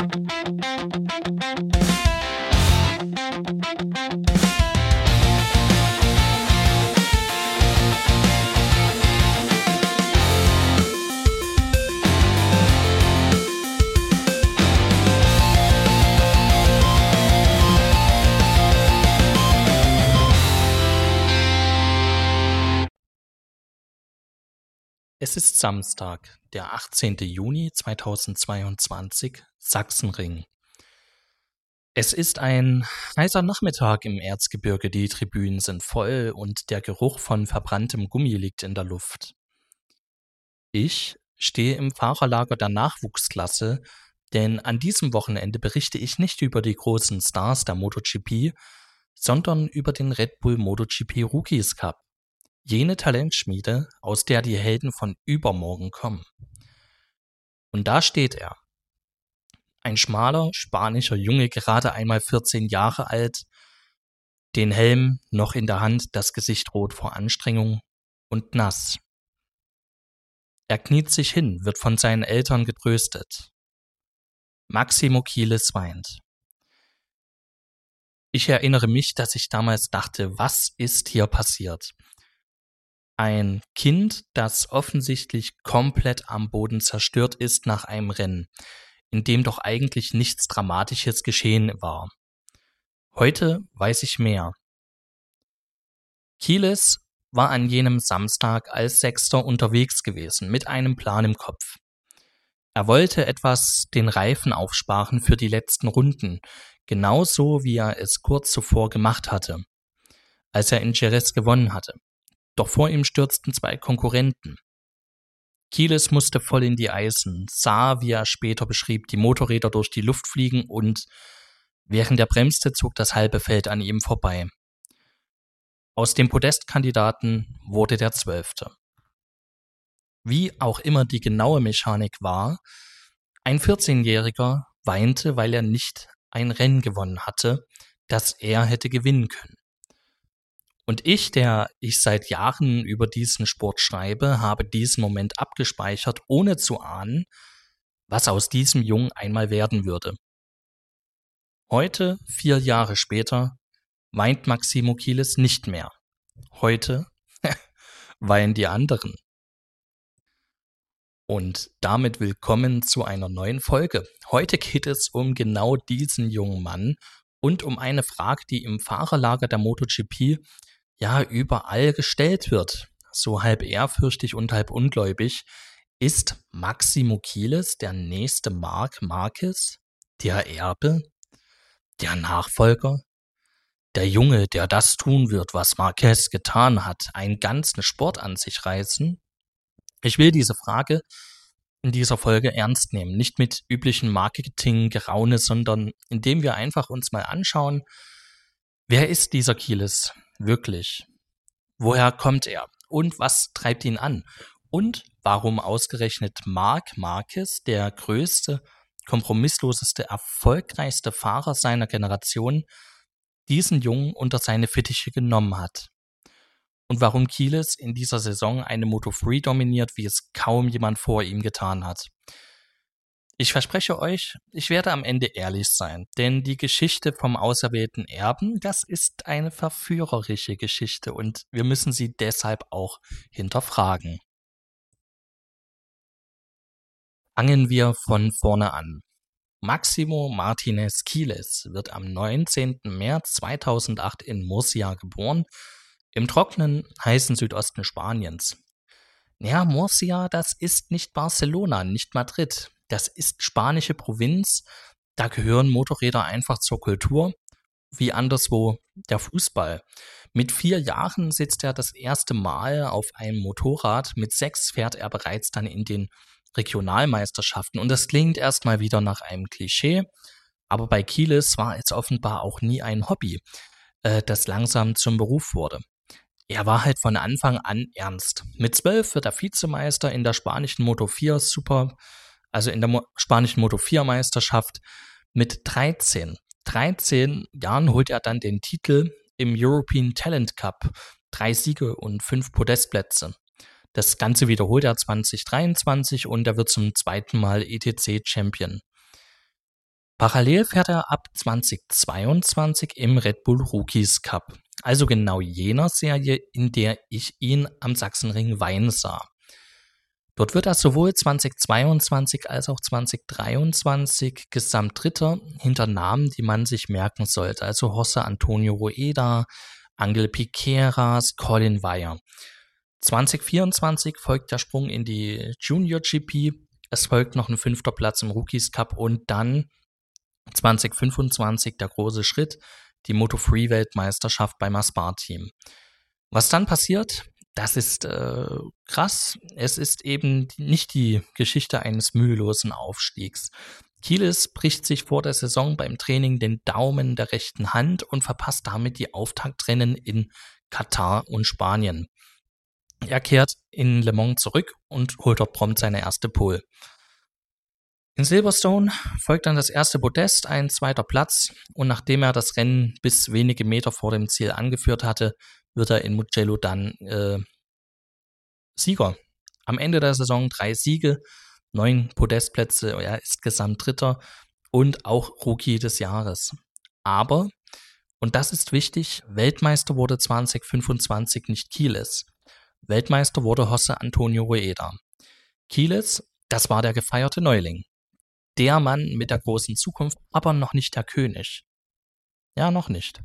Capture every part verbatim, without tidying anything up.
Es ist Samstag, der achtzehnten Juni zweitausendzweiundzwanzig, Sachsenring. Es ist ein heißer Nachmittag im Erzgebirge, die Tribünen sind voll und der Geruch von verbranntem Gummi liegt in der Luft. Ich stehe im Fahrerlager der Nachwuchsklasse, denn an diesem Wochenende berichte ich nicht über die großen Stars der MotoGP, sondern über den Red Bull MotoGP Rookies Cup. Jene Talentschmiede, aus der die Helden von übermorgen kommen. Und da steht er. Ein schmaler, spanischer Junge, gerade einmal vierzehn Jahre alt, den Helm noch in der Hand, das Gesicht rot vor Anstrengung und nass. Er kniet sich hin, wird von seinen Eltern getröstet. Máximo Quiles weint. Ich erinnere mich, dass ich damals dachte, was ist hier passiert? Ein Kind, das offensichtlich komplett am Boden zerstört ist nach einem Rennen, in dem doch eigentlich nichts Dramatisches geschehen war. Heute weiß ich mehr. Quiles war an jenem Samstag als Sechster unterwegs gewesen, mit einem Plan im Kopf. Er wollte etwas den Reifen aufsparen für die letzten Runden, genauso wie er es kurz zuvor gemacht hatte, als er in Jerez gewonnen hatte. Doch vor ihm stürzten zwei Konkurrenten. Quiles musste voll in die Eisen, sah, wie er später beschrieb, die Motorräder durch die Luft fliegen und während er bremste, zog das halbe Feld an ihm vorbei. Aus dem Podestkandidaten wurde der Zwölfte. Wie auch immer die genaue Mechanik war, ein vierzehnjähriger weinte, weil er nicht ein Rennen gewonnen hatte, das er hätte gewinnen können. Und ich, der ich seit Jahren über diesen Sport schreibe, habe diesen Moment abgespeichert, ohne zu ahnen, was aus diesem Jungen einmal werden würde. Heute, vier Jahre später, weint Máximo Quiles nicht mehr. Heute weinen die anderen. Und damit willkommen zu einer neuen Folge. Heute geht es um genau diesen jungen Mann und um eine Frage, die im Fahrerlager der MotoGP ja überall gestellt wird, so halb ehrfürchtig und halb ungläubig. Ist Máximo Quiles der nächste Marc Marquez, der Erbe, der Nachfolger, der Junge, der das tun wird, was Marquez getan hat, einen ganzen Sport an sich reißen? Ich will diese Frage in dieser Folge ernst nehmen, nicht mit üblichen Marketing-Geraune, sondern indem wir einfach uns mal anschauen, wer ist dieser Quiles wirklich? Woher kommt er? Und was treibt ihn an? Und warum ausgerechnet Marc Marquez, der größte, kompromissloseste, erfolgreichste Fahrer seiner Generation, diesen Jungen unter seine Fittiche genommen hat? Und warum Quiles in dieser Saison eine Moto drei dominiert, wie es kaum jemand vor ihm getan hat? Ich verspreche euch, ich werde am Ende ehrlich sein, denn die Geschichte vom auserwählten Erben, das ist eine verführerische Geschichte und wir müssen sie deshalb auch hinterfragen. Fangen wir von vorne an. Máximo Martínez Quiles wird am neunzehnten März zweitausendacht in Murcia geboren, im trockenen, heißen Südosten Spaniens. Ja, Murcia, das ist nicht Barcelona, nicht Madrid. Das ist spanische Provinz, da gehören Motorräder einfach zur Kultur, wie anderswo der Fußball. Mit vier Jahren sitzt er das erste Mal auf einem Motorrad, mit sechs fährt er bereits dann in den Regionalmeisterschaften. Und das klingt erstmal wieder nach einem Klischee, aber bei Quiles war es offenbar auch nie ein Hobby, äh, das langsam zum Beruf wurde. Er war halt von Anfang an ernst. Mit zwölf wird er Vizemeister in der spanischen Moto vier Super, also in der Mo- spanischen Moto vier Meisterschaft. Mit dreizehn, dreizehn Jahren holt er dann den Titel im European Talent Cup. Drei Siege und fünf Podestplätze. Das Ganze wiederholt er zwanzig dreiundzwanzig und er wird zum zweiten Mal E T C Champion. Parallel fährt er ab zweitausendzweiundzwanzig im Red Bull Rookies Cup, also genau jener Serie, in der ich ihn am Sachsenring Wien sah. Dort wird er sowohl zweitausendzweiundzwanzig als auch zweitausenddreiundzwanzig Gesamtdritter hinter Namen, die man sich merken sollte, also José Antonio Rueda, Angel Piqueras, Colin Weyer. zweitausendvierundzwanzig folgt der Sprung in die Junior G P, es folgt noch ein fünfter Platz im Rookies Cup und dann zweitausendfünfundzwanzig der große Schritt, die Moto drei Weltmeisterschaft beim Aspar-Team. Was dann passiert, das ist äh, krass. Es ist eben nicht die Geschichte eines mühelosen Aufstiegs. Kielys bricht sich vor der Saison beim Training den Daumen der rechten Hand und verpasst damit die Auftaktrennen in Katar und Spanien. Er kehrt in Le Mans zurück und holt dort prompt seine erste Pole. In Silverstone folgt dann das erste Podest, ein zweiter Platz, und nachdem er das Rennen bis wenige Meter vor dem Ziel angeführt hatte, wird er in Mugello dann äh, Sieger. Am Ende der Saison drei Siege, neun Podestplätze, er ist Gesamtdritter und auch Rookie des Jahres. Aber, und das ist wichtig, Weltmeister wurde zweitausendfünfundzwanzig nicht Kielys. Weltmeister wurde José Antonio Rueda. Kielys, das war der gefeierte Neuling. Der Mann mit der großen Zukunft, aber noch nicht der König. Ja, noch nicht.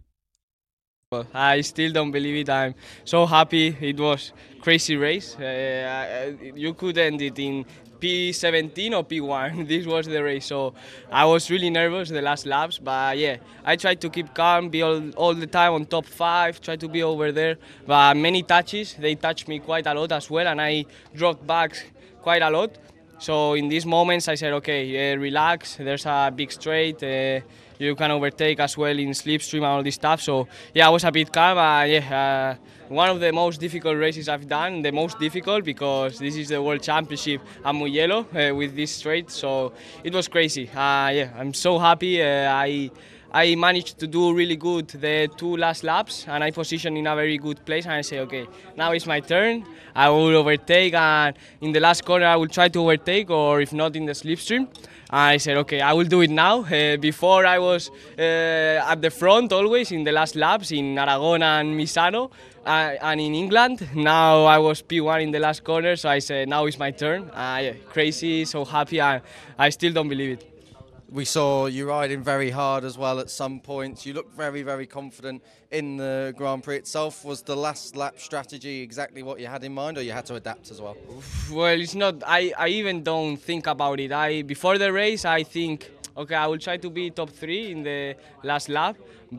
Well, I still don't believe it. I'm so happy. It was crazy race. Uh, you could end it in P seventeen or P one. This was the race. So I was really nervous the last laps. But yeah, I tried to keep calm, be all, all the time on top five, try to be over there. But many touches, they touched me quite a lot as well. And I dropped back quite a lot. So in these moments I said, okay, uh, relax. There's a big straight. Uh, You can overtake as well in slipstream and all this stuff. So yeah, I was a bit calm. Uh, yeah, uh, one of the most difficult races I've done. The most difficult because this is the World Championship at Mugello uh, with this straight. So it was crazy. Uh, yeah, I'm so happy. Uh, I I managed to do really good the two last laps, and I positioned in a very good place. And I say, okay, now it's my turn. I will overtake, and in the last corner I will try to overtake, or if not in the slipstream. I said, okay, I will do it now. Uh, before I was uh, at the front always in the last laps in Aragon and Misano uh, and in England. Now I was P one in the last corner, so I said, now it's my turn. Uh, yeah, crazy, so happy, and I still don't believe it. We saw you riding very hard as well at some points. You looked very, very confident in the Grand Prix itself. Was the last lap strategy exactly what you had in mind, or you had to adapt as well? Well, it's not. I, I even don't think about it. I before the race, I think, okay, I will try to be top three in the last lap,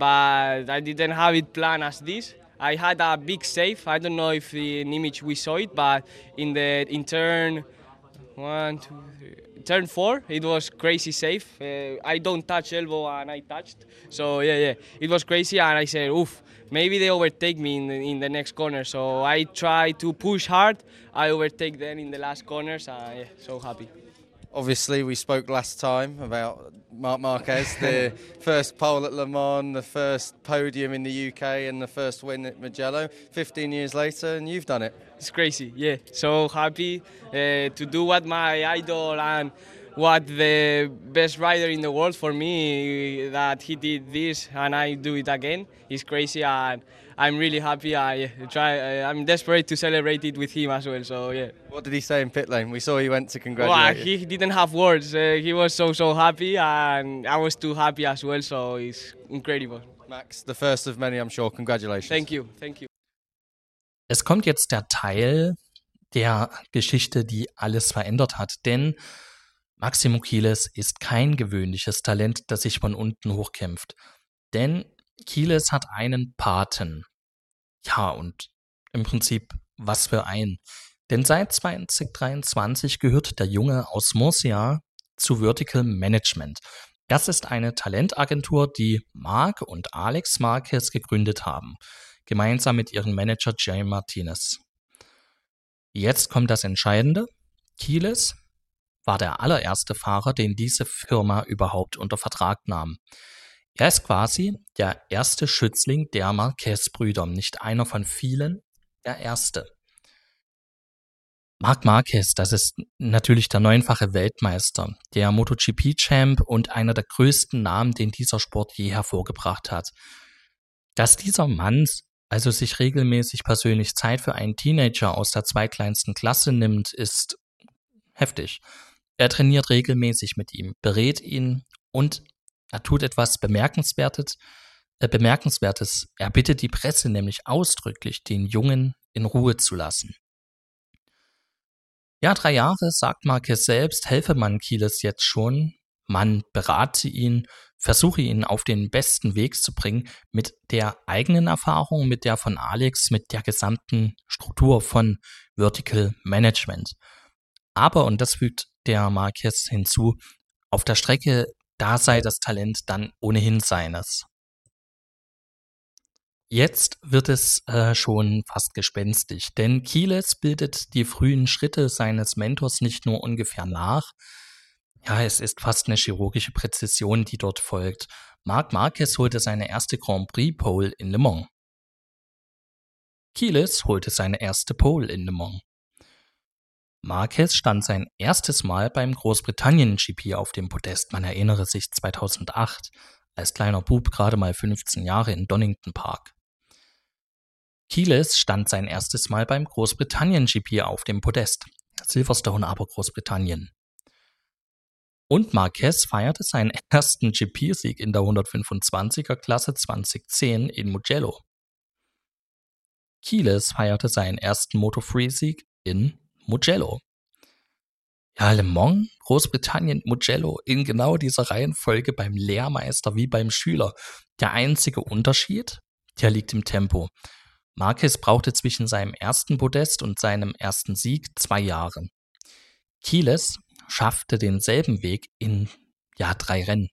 but I didn't have it planned as this. I had a big save. I don't know if in image we saw it, but in the in turn one, two, three. Turn four, it was crazy safe. Uh, I don't touch elbow and I touched. So yeah, yeah, it was crazy, and I said, oof, maybe they overtake me in the, in the next corner. So I try to push hard. I overtake them in the last corners, and yeah, so happy. Obviously, we spoke last time about Marc Marquez, the first pole at Le Mans, the first podium in the U K, and the first win at Mugello. fifteen years later, and you've done it. It's crazy, yeah. So happy uh, to do what my idol and what the best rider in the world for me, that he did this and I do it again. It's crazy, and I'm really happy. I try. I'm desperate to celebrate it with him as well. So yeah. What did he say in pit lane? We saw he went to congratulate well, you. He didn't have words. Uh, he was so so happy, and I was too happy as well. So it's incredible. Max, the first of many, I'm sure. Congratulations. Thank you, thank you. Es kommt jetzt der Teil der Geschichte, die alles verändert hat, denn Máximo Kielys ist kein gewöhnliches Talent, das sich von unten hochkämpft. Denn Kielys hat einen Paten. Ja, und im Prinzip, was für ein. Denn seit zweitausenddreiundzwanzig gehört der Junge aus Murcia zu Vertical Management. Das ist eine Talentagentur, die Marc und Alex Marquez gegründet haben, gemeinsam mit ihrem Manager Jay Martinez. Jetzt kommt das Entscheidende. Kielys war der allererste Fahrer, den diese Firma überhaupt unter Vertrag nahm. Er ist quasi der erste Schützling der Marquez-Brüder, nicht einer von vielen, der erste. Marc Marquez, das ist natürlich der neunfache Weltmeister, der MotoGP-Champ und einer der größten Namen, den dieser Sport je hervorgebracht hat. Dass dieser Mann also sich regelmäßig persönlich Zeit für einen Teenager aus der zweitkleinsten Klasse nimmt, ist heftig. Er trainiert regelmäßig mit ihm, berät ihn und er tut etwas Bemerkenswertes, äh, Bemerkenswertes. Er bittet die Presse nämlich ausdrücklich, den Jungen in Ruhe zu lassen. Ja, drei Jahre, sagt Marquez selbst, helfe man Kielys jetzt schon. Man berate ihn, versuche ihn auf den besten Weg zu bringen mit der eigenen Erfahrung, mit der von Alex, mit der gesamten Struktur von Vertical Management. Aber, und das fügt der Marquez hinzu, auf der Strecke, da sei das Talent dann ohnehin seines. Jetzt wird es äh, schon fast gespenstisch, denn Kielys bildet die frühen Schritte seines Mentors nicht nur ungefähr nach. Ja, es ist fast eine chirurgische Präzision, die dort folgt. Marc Marquez holte seine erste Grand Prix Pole in Le Mans. Kielys holte seine erste Pole in Le Mans. Marquez stand sein erstes Mal beim Großbritannien-G P auf dem Podest. Man erinnere sich zweitausendacht, als kleiner Bub gerade mal fünfzehn Jahre in Donington Park. Kielys stand sein erstes Mal beim Großbritannien-G P auf dem Podest. Silverstone aber Großbritannien. Und Marquez feierte seinen ersten G P-Sieg in der hundertfünfundzwanziger-Klasse zweitausendzehn in Mugello. Kielys feierte seinen ersten Moto drei Sieg in Mugello. Ja, Le Mans, Großbritannien, Mugello, in genau dieser Reihenfolge beim Lehrmeister wie beim Schüler. Der einzige Unterschied, der liegt im Tempo. Marquez brauchte zwischen seinem ersten Podest und seinem ersten Sieg zwei Jahre. Kielys schaffte denselben Weg in, ja, drei Rennen.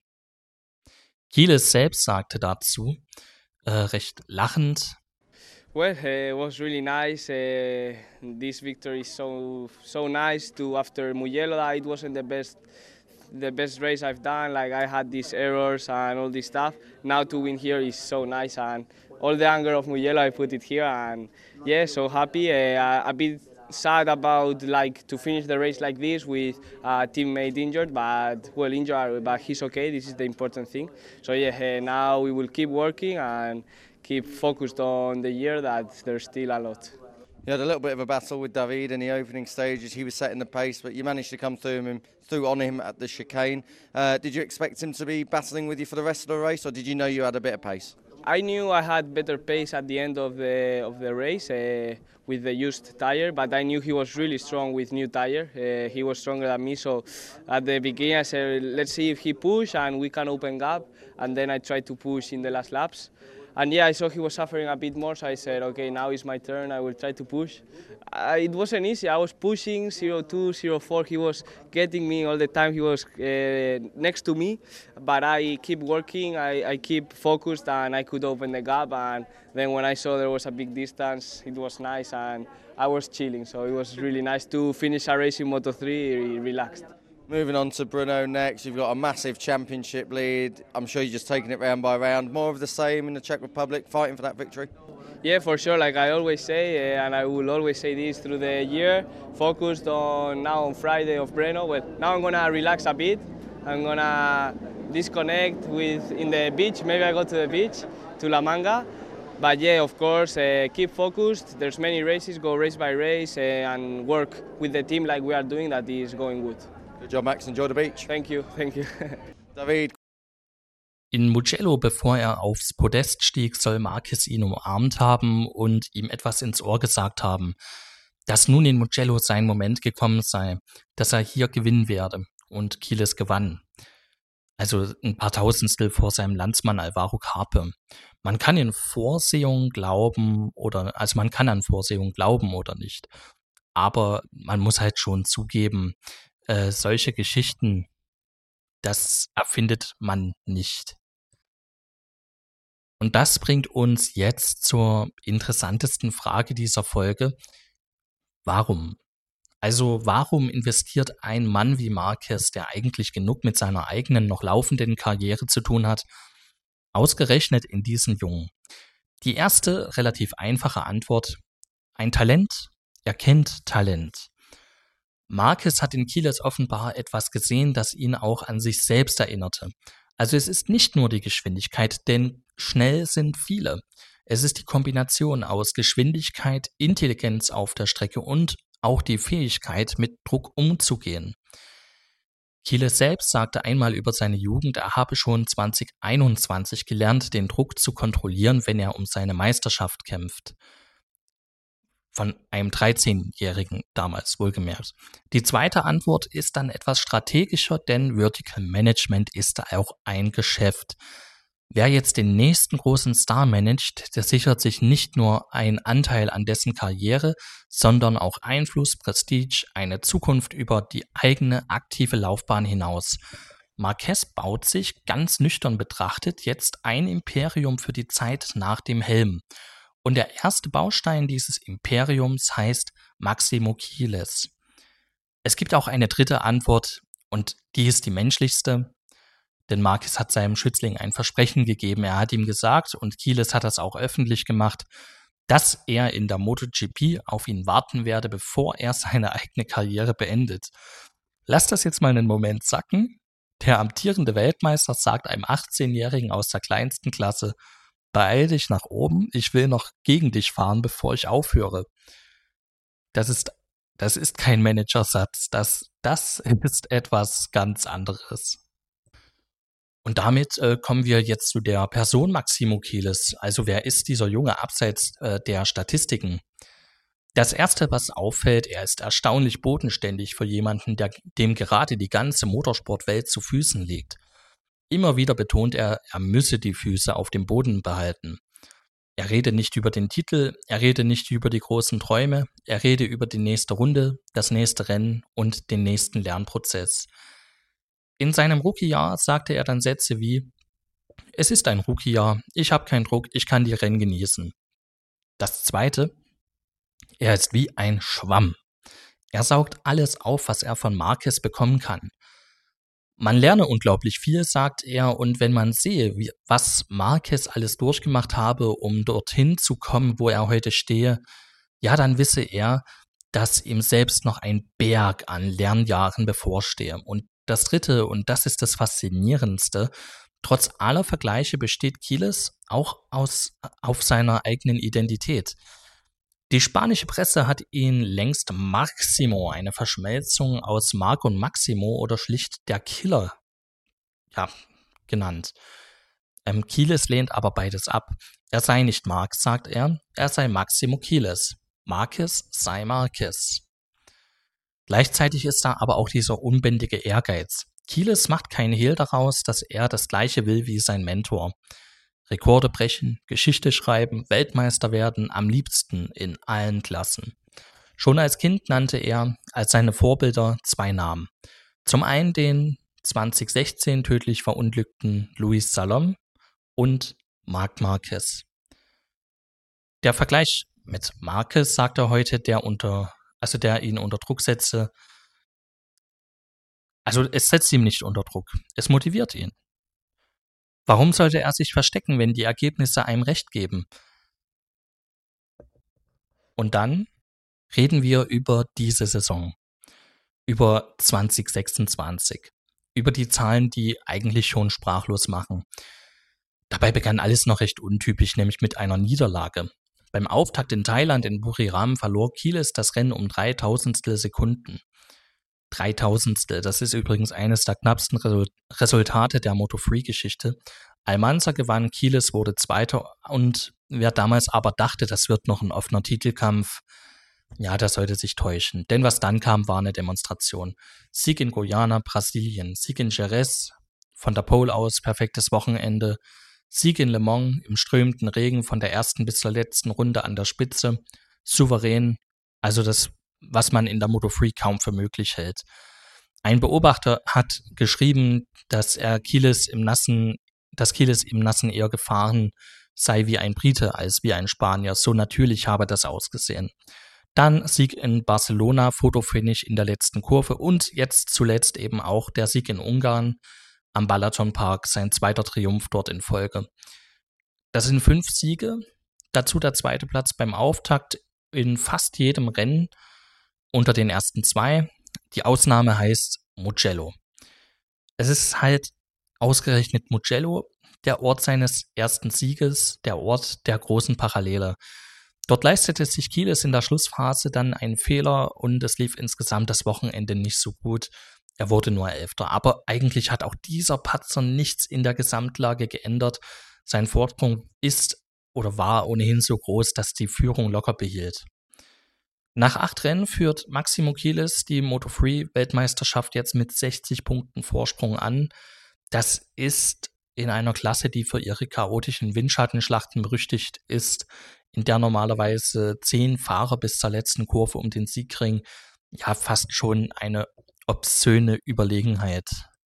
Kielys selbst sagte dazu, äh, recht lachend, Well, uh, it was really nice. Uh, this victory is so so nice. To after Mugello, it wasn't the best the best race I've done. Like I had these errors and all this stuff. Now to win here is so nice, and all the anger of Mugello I put it here, and yeah, so happy. Uh, a bit sad about like to finish the race like this with a teammate injured, but well injured, but he's okay. This is the important thing. So yeah, uh, now we will keep working and keep focused on the year, that there's still a lot. You had a little bit of a battle with David in the opening stages. He was setting the pace, but you managed to come through him, through on him at the chicane. Uh, did you expect him to be battling with you for the rest of the race, or did you know you had a bit of pace? I knew I had better pace at the end of the of the race uh, with the used tire, but I knew he was really strong with new tire. Uh, he was stronger than me, so at the beginning I said, let's see if he push and we can open gap, and then I tried to push in the last laps. And yeah, I saw he was suffering a bit more, so I said, okay, now it's my turn, I will try to push. Uh, it wasn't easy, I was pushing zero two, zero four, he was getting me all the time, he was uh, next to me, but I keep working, I, I keep focused, and I could open the gap, and then when I saw there was a big distance, it was nice, and I was chilling, so it was really nice to finish a race in Moto three relaxed. Moving on to Brno next, you've got a massive championship lead. I'm sure you're just taking it round by round. More of the same in the Czech Republic, fighting for that victory? Yeah, for sure. Like I always say, uh, and I will always say this through the year, focused on now on Friday of Brno. Well, now I'm gonna relax a bit. I'm gonna disconnect with in the beach. Maybe I go to the beach, to La Manga. But yeah, of course, uh, keep focused. There's many races, go race by race, uh, and work with the team like we are doing. That is going good. Good job, Max. Enjoy the beach. Thank you, thank you. David. In Mugello, bevor er aufs Podest stieg, soll Marquez ihn umarmt haben und ihm etwas ins Ohr gesagt haben, dass nun in Mugello sein Moment gekommen sei, dass er hier gewinnen werde. Und Kielys gewann. Also ein paar Tausendstel vor seinem Landsmann Alvaro Carpe. Man kann in Vorsehung glauben oder, also man kann an Vorsehung glauben oder nicht. Aber man muss halt schon zugeben, Äh, solche Geschichten, das erfindet man nicht. Und das bringt uns jetzt zur interessantesten Frage dieser Folge. Warum? Also warum investiert ein Mann wie Marquez, der eigentlich genug mit seiner eigenen noch laufenden Karriere zu tun hat, ausgerechnet in diesen Jungen? Die erste, relativ einfache Antwort: Ein Talent erkennt Talent. Marquez hat in Quiles offenbar etwas gesehen, das ihn auch an sich selbst erinnerte. Also es ist nicht nur die Geschwindigkeit, denn schnell sind viele. Es ist die Kombination aus Geschwindigkeit, Intelligenz auf der Strecke und auch die Fähigkeit, mit Druck umzugehen. Quiles selbst sagte einmal über seine Jugend, er habe schon zwanzig einundzwanzig gelernt, den Druck zu kontrollieren, wenn er um seine Meisterschaft kämpft. Von einem dreizehnjährigen damals, wohlgemerkt. Die zweite Antwort ist dann etwas strategischer, denn Vertical Management ist auch ein Geschäft. Wer jetzt den nächsten großen Star managt, der sichert sich nicht nur einen Anteil an dessen Karriere, sondern auch Einfluss, Prestige, eine Zukunft über die eigene aktive Laufbahn hinaus. Marquez baut sich, ganz nüchtern betrachtet, jetzt ein Imperium für die Zeit nach dem Helm. Und der erste Baustein dieses Imperiums heißt Máximo Quiles. Es gibt auch eine dritte Antwort und die ist die menschlichste. Denn Marquez hat seinem Schützling ein Versprechen gegeben. Er hat ihm gesagt, und Quiles hat das auch öffentlich gemacht, dass er in der MotoGP auf ihn warten werde, bevor er seine eigene Karriere beendet. Lass das jetzt mal einen Moment sacken. Der amtierende Weltmeister sagt einem achtzehnjährigen aus der kleinsten Klasse, beeil dich nach oben, ich will noch gegen dich fahren, bevor ich aufhöre. Das ist, das ist kein Managersatz, das, das ist etwas ganz anderes. Und damit äh, kommen wir jetzt zu der Person Máximo Quiles. Also wer ist dieser Junge abseits äh, der Statistiken? Das Erste, was auffällt, er ist erstaunlich bodenständig für jemanden, der, dem gerade die ganze Motorsportwelt zu Füßen liegt. Immer wieder betont er, er müsse die Füße auf dem Boden behalten. Er rede nicht über den Titel, er rede nicht über die großen Träume, er rede über die nächste Runde, das nächste Rennen und den nächsten Lernprozess. In seinem Rookie-Jahr sagte er dann Sätze wie, es ist ein Rookie-Jahr, ich habe keinen Druck, ich kann die Rennen genießen. Das Zweite, er ist wie ein Schwamm. Er saugt alles auf, was er von Marquez bekommen kann. Man lerne unglaublich viel, sagt er, und wenn man sehe, wie, was Marquez alles durchgemacht habe, um dorthin zu kommen, wo er heute stehe, ja, dann wisse er, dass ihm selbst noch ein Berg an Lernjahren bevorstehe. Und das Dritte, und das ist das Faszinierendste, trotz aller Vergleiche besteht Quiles auch aus, auf seiner eigenen Identität. Die spanische Presse hat ihn längst Máximo, eine Verschmelzung aus Marc und Maximo oder schlicht der Killer, ja, genannt. Ähm, Quiles lehnt aber beides ab. Er sei nicht Marc, sagt er, er sei Máximo Quiles. Marquez sei Marquez. Gleichzeitig ist da aber auch dieser unbändige Ehrgeiz. Quiles macht keinen Hehl daraus, dass er das Gleiche will wie sein Mentor. Rekorde brechen, Geschichte schreiben, Weltmeister werden, am liebsten in allen Klassen. Schon als Kind nannte er als seine Vorbilder zwei Namen. Zum einen den zwanzig sechzehn tödlich verunglückten Luis Salom und Marc Marquez. Der Vergleich mit Marquez, sagt er heute, der unter, also der ihn unter Druck setze. Also es setzt ihm nicht unter Druck, es motiviert ihn. Warum sollte er sich verstecken, wenn die Ergebnisse einem recht geben? Und dann reden wir über diese Saison, über zwanzig sechsundzwanzig, über die Zahlen, die eigentlich schon sprachlos machen. Dabei begann alles noch recht untypisch, nämlich mit einer Niederlage. Beim Auftakt in Thailand in Buriram verlor Quiles das Rennen um dreitausendstel Sekunden. Dreitausendstel, das ist übrigens eines der knappsten Resultate der Moto drei Geschichte. Almanza gewann, Quiles wurde Zweiter und wer damals aber dachte, das wird noch ein offener Titelkampf, ja, der sollte sich täuschen. Denn was dann kam, war eine Demonstration. Sieg in Guyana, Brasilien, Sieg in Jerez, von der Pole aus, perfektes Wochenende, Sieg in Le Mans im strömenden Regen von der ersten bis zur letzten Runde an der Spitze, souverän, also das, was man in der Moto drei kaum für möglich hält. Ein Beobachter hat geschrieben, dass er Quiles im Nassen, dass Quiles im Nassen eher gefahren sei wie ein Brite als wie ein Spanier. So natürlich habe das ausgesehen. Dann Sieg in Barcelona, Fotofinish in der letzten Kurve und jetzt zuletzt eben auch der Sieg in Ungarn am Balaton Park, sein zweiter Triumph dort in Folge. Das sind fünf Siege, dazu der zweite Platz beim Auftakt in fast jedem Rennen unter den ersten zwei. Die Ausnahme heißt Mugello. Es ist halt ausgerechnet Mugello der Ort seines ersten Sieges, der Ort der großen Parallele. Dort leistete sich Kielys in der Schlussphase dann einen Fehler und es lief insgesamt das Wochenende nicht so gut. Er wurde nur Elfter, aber eigentlich hat auch dieser Patzer nichts in der Gesamtlage geändert. Sein Vorsprung ist oder war ohnehin so groß, dass die Führung locker behielt. Nach acht Rennen führt Máximo Kielys die Moto drei Weltmeisterschaft jetzt mit sechzig Punkten Vorsprung an. Das ist in einer Klasse, die für ihre chaotischen Windschattenschlachten berüchtigt ist, in der normalerweise zehn Fahrer bis zur letzten Kurve um den Sieg ringen, ja fast schon eine obszöne Überlegenheit.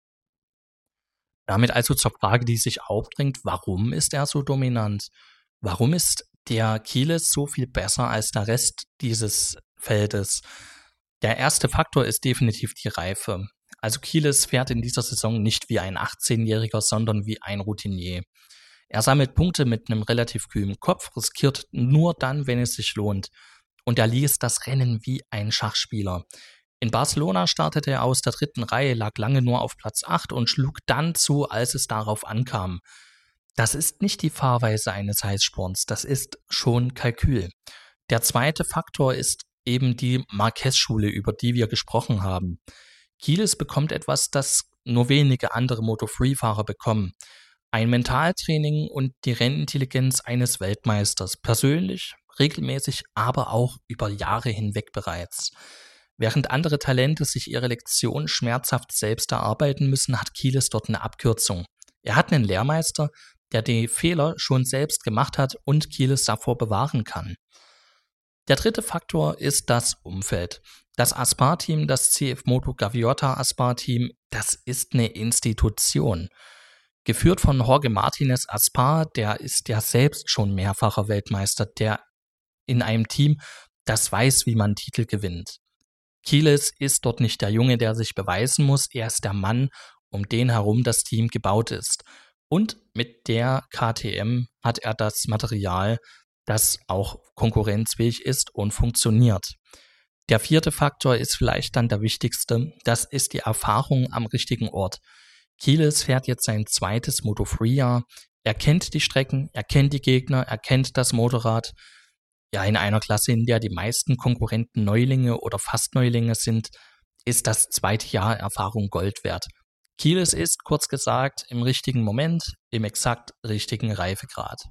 Damit also zur Frage, die sich aufdrängt, warum ist er so dominant? Warum ist der Kielys so viel besser als der Rest dieses Feldes? Der erste Faktor ist definitiv die Reife. Also Kielys fährt in dieser Saison nicht wie ein achtzehnjähriger, sondern wie ein Routinier. Er sammelt Punkte mit einem relativ kühlen Kopf, riskiert nur dann, wenn es sich lohnt. Und er liest das Rennen wie ein Schachspieler. In Barcelona startete er aus der dritten Reihe, lag lange nur auf Platz acht und schlug dann zu, als es darauf ankam. Das ist nicht die Fahrweise eines Heißsporns, das ist schon Kalkül. Der zweite Faktor ist eben die Marquez-Schule, über die wir gesprochen haben. Kielys bekommt etwas, das nur wenige andere Moto drei Fahrer bekommen. Ein Mentaltraining und die Rennintelligenz eines Weltmeisters. Persönlich, regelmäßig, aber auch über Jahre hinweg bereits. Während andere Talente sich ihre Lektion schmerzhaft selbst erarbeiten müssen, hat Kielys dort eine Abkürzung. Er hat einen Lehrmeister, der die Fehler schon selbst gemacht hat und Kielys davor bewahren kann. Der dritte Faktor ist das Umfeld. Das Aspar-Team, das C F Moto Gaviota Aspar-Team, das ist eine Institution. Geführt von Jorge Martinez Aspar, der ist ja selbst schon mehrfacher Weltmeister, der in einem Team, das weiß, wie man Titel gewinnt. Kielys ist dort nicht der Junge, der sich beweisen muss, er ist der Mann, um den herum das Team gebaut ist. Und mit der K T M hat er das Material, das auch konkurrenzfähig ist und funktioniert. Der vierte Faktor ist vielleicht dann der wichtigste, das ist die Erfahrung am richtigen Ort. Kielys fährt jetzt sein zweites Moto drei Jahr, er kennt die Strecken, er kennt die Gegner, er kennt das Motorrad. Ja, in einer Klasse, in der die meisten Konkurrenten Neulinge oder fast Neulinge sind, ist das zweite Jahr Erfahrung Gold wert. Kielys ist, kurz gesagt, im richtigen Moment, im exakt richtigen Reifegrad.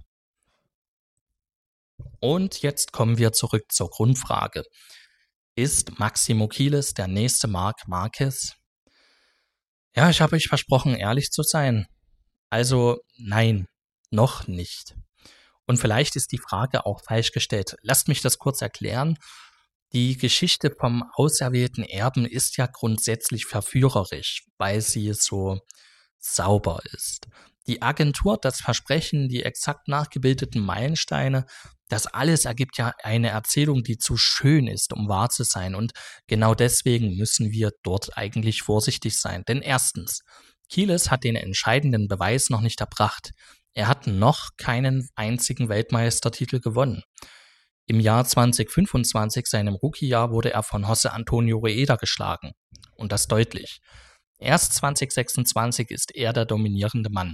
Und jetzt kommen wir zurück zur Grundfrage. Ist Máximo Kielys der nächste Marc Marquez? Ja, ich habe euch versprochen, ehrlich zu sein. Also nein, noch nicht. Und vielleicht ist die Frage auch falsch gestellt. Lasst mich das kurz erklären. Die Geschichte vom auserwählten Erben ist ja grundsätzlich verführerisch, weil sie so sauber ist. Die Agentur, das Versprechen, die exakt nachgebildeten Meilensteine, das alles ergibt ja eine Erzählung, die zu schön ist, um wahr zu sein. Und genau deswegen müssen wir dort eigentlich vorsichtig sein. Denn erstens, Kielys hat den entscheidenden Beweis noch nicht erbracht. Er hat noch keinen einzigen Weltmeistertitel gewonnen. Im Jahr zwanzig fünfundzwanzig, seinem Rookie-Jahr, wurde er von José Antonio Rueda geschlagen. Und das deutlich. Erst zwanzig sechsundzwanzig ist er der dominierende Mann.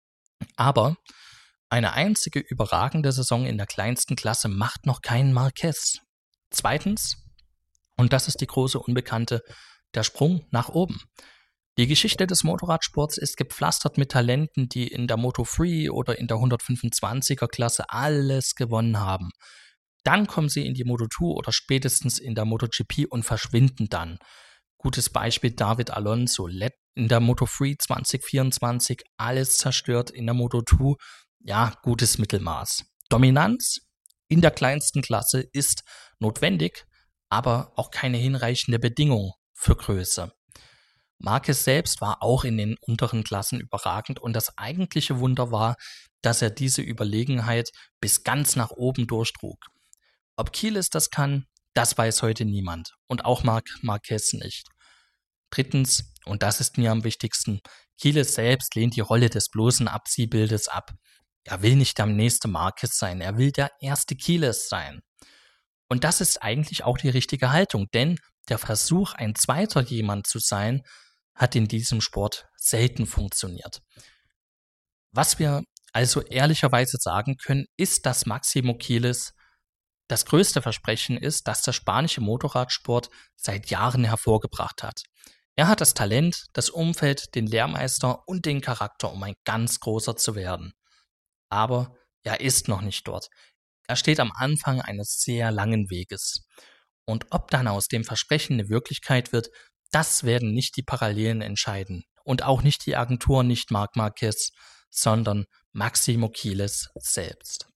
Aber eine einzige überragende Saison in der kleinsten Klasse macht noch keinen Marquez. Zweitens, und das ist die große Unbekannte, der Sprung nach oben. Die Geschichte des Motorradsports ist gepflastert mit Talenten, die in der Moto drei oder in der hundertfünfundzwanziger Klasse alles gewonnen haben. Dann kommen sie in die Moto zwei oder spätestens in der MotoGP und verschwinden dann. Gutes Beispiel David Alonso, in der Moto drei zwanzig vierundzwanzig alles zerstört, in der Moto zwei, ja, gutes Mittelmaß. Dominanz in der kleinsten Klasse ist notwendig, aber auch keine hinreichende Bedingung für Größe. Marquez selbst war auch in den unteren Klassen überragend und das eigentliche Wunder war, dass er diese Überlegenheit bis ganz nach oben durchtrug. Ob Kielys das kann, das weiß heute niemand und auch Marc Marquez nicht. Drittens, und das ist mir am wichtigsten, Kielys selbst lehnt die Rolle des bloßen Abziehbildes ab. Er will nicht der nächste Marquez sein, er will der erste Kielys sein. Und das ist eigentlich auch die richtige Haltung, denn der Versuch, ein zweiter jemand zu sein, hat in diesem Sport selten funktioniert. Was wir also ehrlicherweise sagen können, ist, dass Máximo Quiles das größte Versprechen ist, das der spanische Motorradsport seit Jahren hervorgebracht hat. Er hat das Talent, das Umfeld, den Lehrmeister und den Charakter, um ein ganz großer zu werden. Aber er ist noch nicht dort. Er steht am Anfang eines sehr langen Weges. Und ob dann aus dem Versprechen eine Wirklichkeit wird, das werden nicht die Parallelen entscheiden. Und auch nicht die Agentur, nicht Marc Marquez, sondern Máximo Quiles selbst.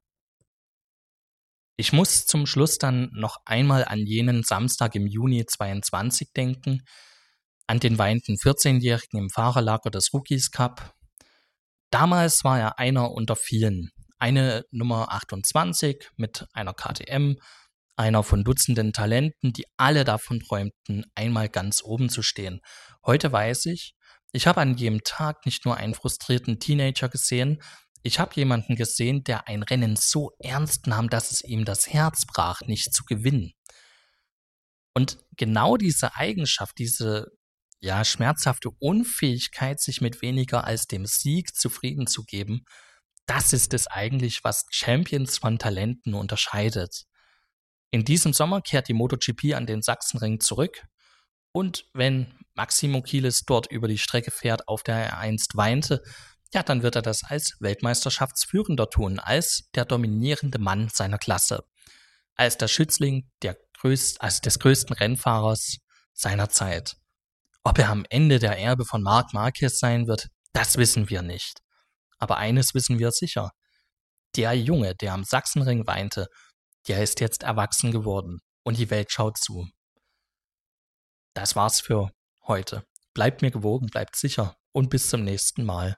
Ich muss zum Schluss dann noch einmal an jenen Samstag im Juni zweiundzwanzig denken, an den weinenden vierzehnjährigen im Fahrerlager des Rookies Cup. Damals war er einer unter vielen, eine Nummer achtundzwanzig mit einer K T M, einer von Dutzenden Talenten, die alle davon träumten, einmal ganz oben zu stehen. Heute weiß ich, ich habe an jedem Tag nicht nur einen frustrierten Teenager gesehen, ich habe jemanden gesehen, der ein Rennen so ernst nahm, dass es ihm das Herz brach, nicht zu gewinnen. Und genau diese Eigenschaft, diese ja schmerzhafte Unfähigkeit, sich mit weniger als dem Sieg zufrieden zu geben, das ist es eigentlich, was Champions von Talenten unterscheidet. In diesem Sommer kehrt die MotoGP an den Sachsenring zurück und wenn Máximo Quiles dort über die Strecke fährt, auf der er einst weinte, ja, dann wird er das als Weltmeisterschaftsführender tun, als der dominierende Mann seiner Klasse, als der Schützling der größt, als des größten Rennfahrers seiner Zeit. Ob er am Ende der Erbe von Marc Marquez sein wird, das wissen wir nicht. Aber eines wissen wir sicher. Der Junge, der am Sachsenring weinte, der ist jetzt erwachsen geworden und die Welt schaut zu. Das war's für heute. Bleibt mir gewogen, bleibt sicher und bis zum nächsten Mal.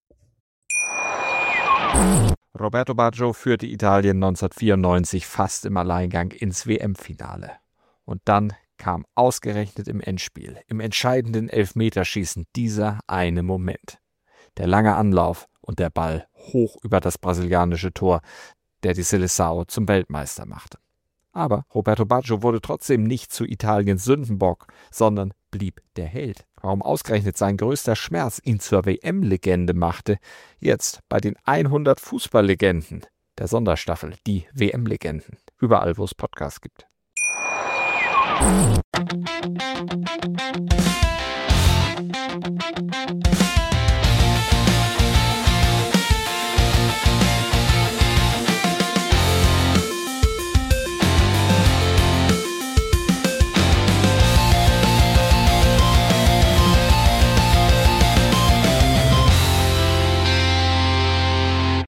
Roberto Baggio führte Italien neunzehnhundertvierundneunzig fast im Alleingang ins W M-Finale. Und dann kam ausgerechnet im Endspiel, im entscheidenden Elfmeterschießen, dieser eine Moment. Der lange Anlauf und der Ball hoch über das brasilianische Tor, der die Seleção zum Weltmeister machte. Aber Roberto Baggio wurde trotzdem nicht zu Italiens Sündenbock, sondern blieb der Held. Warum ausgerechnet sein größter Schmerz ihn zur W M-Legende machte, jetzt bei den hundert Fußballlegenden der Sonderstaffel, die W M-Legenden, überall wo es Podcasts gibt.